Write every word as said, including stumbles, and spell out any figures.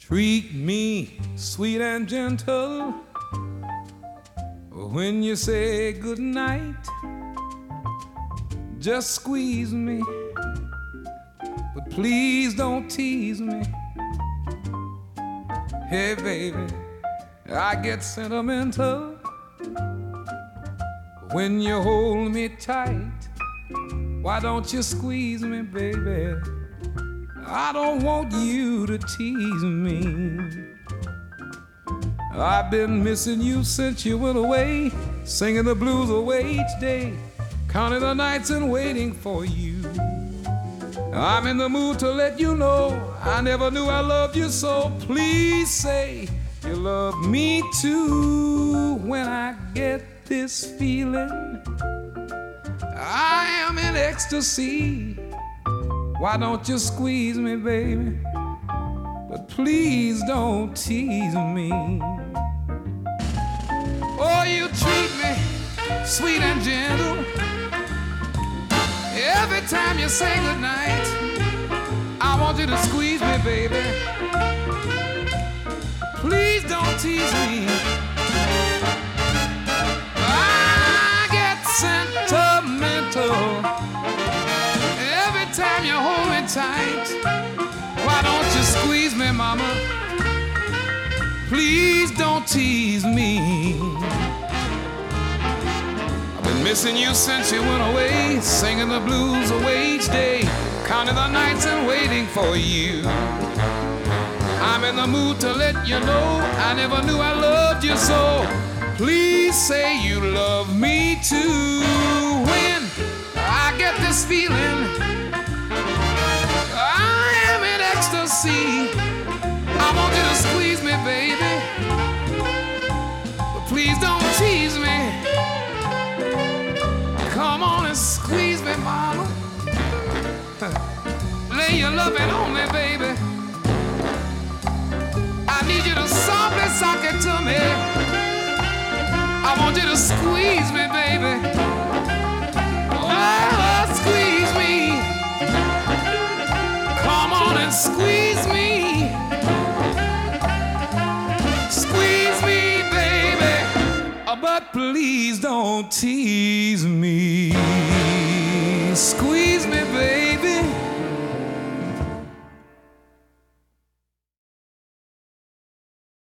Treat me sweet and gentle when you say goodnight. Just squeeze me, but please don't tease me. Hey baby, I get sentimental when you hold me tight. Why don't you squeeze me, baby? I don't want you to tease me. I've been missing you since you went away, singing the blues away each day, counting the nights and waiting for you. I'm in the mood to let you know I never knew I loved you so. Please say you love me too. When I get this feeling, I am in ecstasy. Why don't you squeeze me, baby? But please don't tease me. Oh, you treat me sweet and gentle every time you say goodnight. I want you to squeeze me, baby. Please don't tease me. I get sentimental every time you hold me tight. Why don't you squeeze me, mama? Please don't tease me. I've been missing you since you went away, singing the blues away each day, counting the nights and waiting for you. I'm in the mood to let you know I never knew I loved you so. Please say you love me too. When I get this feeling, I am in ecstasy. I want you to squeeze me, baby, but please don't tease me. Come on and squeeze me, mama. Lay your loving on me, baby. I need you to softly sock it to me. I want you to squeeze me, baby. Oh, squeeze me. Come on and squeeze me. Squeeze me, baby. But please don't tease me. Squeeze me, baby.